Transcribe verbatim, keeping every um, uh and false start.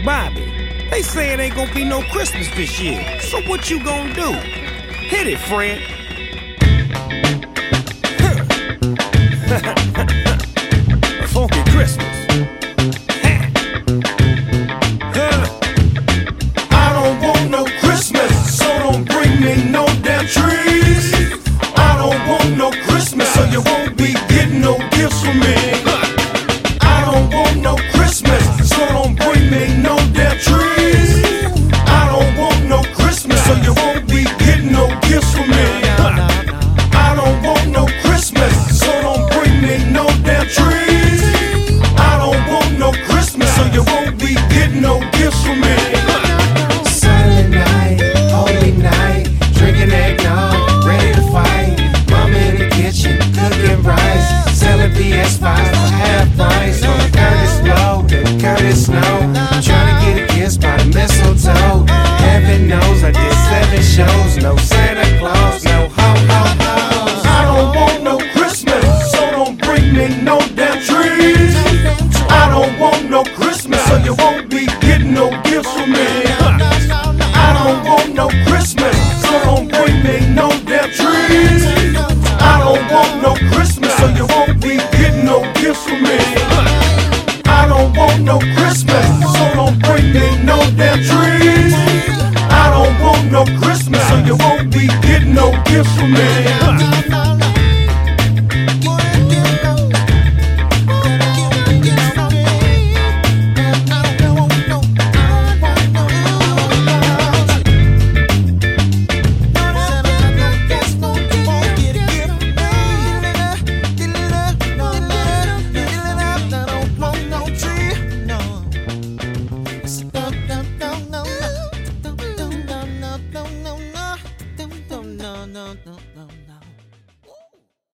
Bobby, they say it ain't gonna be no Christmas this year. So what you gonna do? Hit it, Fred. A funky Christmas. I don't want no Christmas, so don't bring me no damn trees. I don't want no Christmas, so you won't be getting no gifts from me. I don't want no Christmas, so don't bring me no damn trees. I don't want no Christmas, so you won't be getting no gifts from me. I don't want no Christmas, so don't bring me no damn trees. I don't want no Christmas, so you won't be getting no gifts from me. Silent night, holy night, drinking eggnog, ready to fight. Mama in the kitchen, cooking rice, selling P S five for half price. On the Curtis Blow, the Curtis Snow, trying to get a kiss by the mistletoe. Heaven knows I did seven shows, no Santa Claus, no ho ho ho. I don't want no Christmas, so don't bring me no damn trees. I don't want no Christmas, so you won't be getting no gifts from me. I don't want no Christmas, so don't bring me no damn trees. I don't want no Christmas, so you won't be getting no gifts from me. I don't want no Christmas, so don't bring me no damn trees. I don't want no Christmas, so you won't be getting no gifts from me. no, no, no, no.